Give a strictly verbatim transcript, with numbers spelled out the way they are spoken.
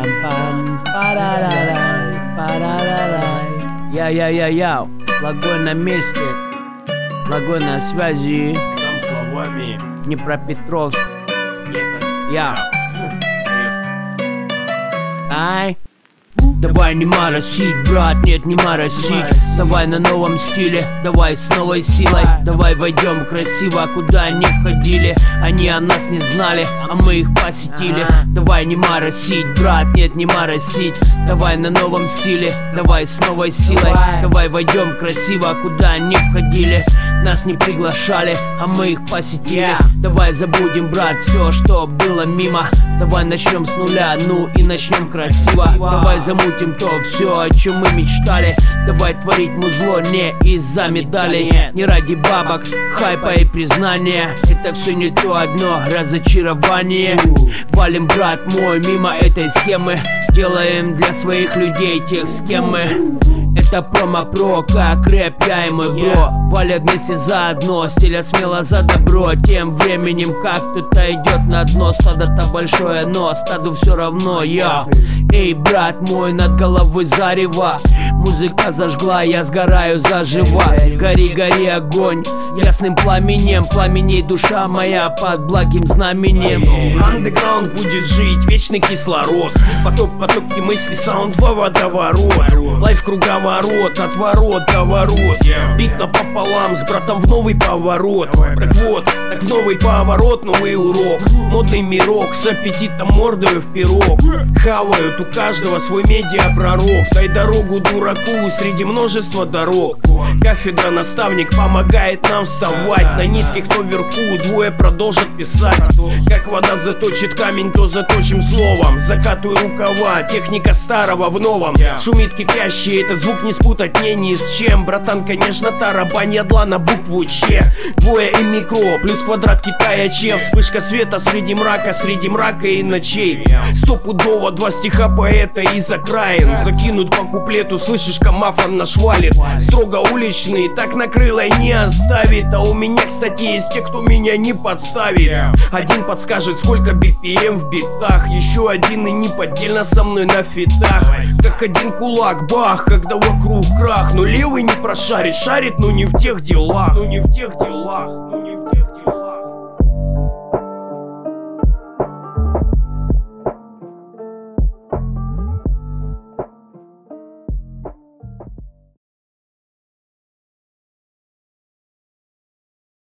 Пам-пам, парарарай, парарарай. Я-я-я-я, Лагой на месте, Лагой на связи. Сам словами Днепропетровск. это Я. Ай. Давай не моросить, брат, нет, не моросить. Давай на новом стиле, давай с новой силой. Давай войдем красиво, куда они входили. Они о нас не знали, а мы их посетили. Давай не моросить, брат, нет, не моросить. Давай на новом стиле, давай с новой силой. Давай войдем красиво, куда они входили. Нас не приглашали, а мы их посетили. Давай забудем, брат, все, что было мимо. Давай начнем с нуля, ну и начнем красиво. Давай замутим то все, о чем мы мечтали. Давай творить музло не из-за медалей, не ради бабок, хайпа и признания. Это все не то одно разочарование. Валим, брат мой, мимо этой схемы. Делаем для своих людей тех, с кем мы. Это промо-про, как рэп, я и мой бро. Валят вместе заодно, стелят смело за добро. Тем временем, как кто-то идет на дно. Стадо-то большое, но стаду все равно, я. Эй, брат мой, над головой зарево. Музыка зажгла, я сгораю заживо. Гори, гори, огонь, ясным пламенем. Пламеней душа моя под благим знаменем. Андеграунд будет жить, вечный кислород. Поток, потоки мысли, саунд во водоворот. Лайф круговорот, от ворот до ворот. Бит напополам с братом в новый поворот. Так вот, так в новый поворот, новый урок. Модный мирок с аппетитом мордою в пирог. Хавают у каждого свой медиапророк. Дай дорогу дураку среди множества дорог. Кафедра наставник помогает нам вставать. На низких, то вверху, двое продолжат писать. Как вода заточит камень, то заточим словом. Закатывай рукава, техника старого в новом. Шумит кипящий, этот звук не спутать мне ни с чем. Братан, конечно, тарабань ядла на букву Ч. Двое и микро, плюс квадрат Китая Че. Вспышка света среди мрака, среди мрака и ночей. Стопудово два стиха поэта из окраин. Закинут по куплету, слышишь, камафон наш валит. Строго уличный, так на крыло не оставит. А у меня, кстати, есть те, кто меня не подставит. Один подскажет, сколько би пи эм в битах. Еще один и неподдельно со мной на фитах. Как один кулак, бах, когда вокруг крах. Но левый не прошарит, шарит, но не в тех делах. Но не в тех делах.